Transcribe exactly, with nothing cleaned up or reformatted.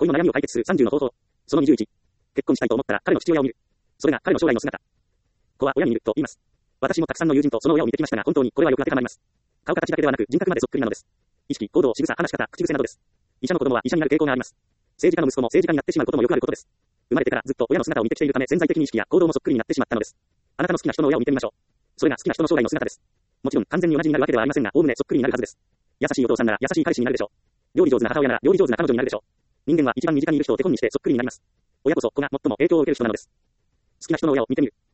恋の悩みを解決するさんじゅうの方法。そのにじゅういち。結婚したいと思ったら彼の父親を見る。それが彼の将来の姿。子は親に似ると言います。私もたくさんの友人とその親を見てきましたが、本当にこれはよく当てはまります。顔形だけではなく人格までそっくりなのです。意識、行動、仕草、話し方、口癖などです。医者の子供は医者になる傾向があります。政治家の息子も政治家になってしまうこともよくあることです。生まれてからずっと親の姿を見てきているため潜在的に意識や行動もそっくりになってしまったのです。あなたの好きな人の親を見てみましょう。それが好きな人の将来の姿です。もちろん完全に同じになるわけではありませんが、おおむねそっくりになるはずです。優しいお父さんなら優しい彼氏になるでしょう。料理上手な母親なら料理上手な彼女になるでしょう。人間は一番身近にいる人を手本にしてそっくりになります。親こそ子が最も影響を受ける人なのです。好きな人の親を見てみる。